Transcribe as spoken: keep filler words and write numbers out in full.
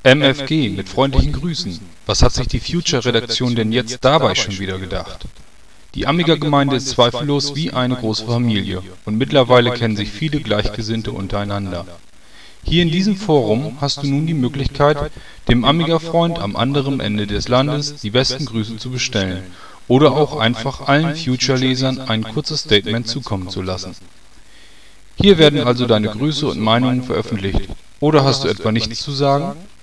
M F G mit freundlichen Grüßen. Was hat sich die Future-Redaktion denn jetzt dabei schon wieder gedacht? Die Amiga-Gemeinde ist zweifellos wie eine große Familie und mittlerweile kennen sich viele Gleichgesinnte untereinander. Hier in diesem Forum hast du nun die Möglichkeit, dem Amiga-Freund am anderen Ende des Landes die besten Grüße zu bestellen oder auch einfach allen Future-Lesern ein kurzes Statement zukommen zu lassen. Hier werden also deine Grüße und Meinungen veröffentlicht. Oder hast du etwa nichts zu sagen?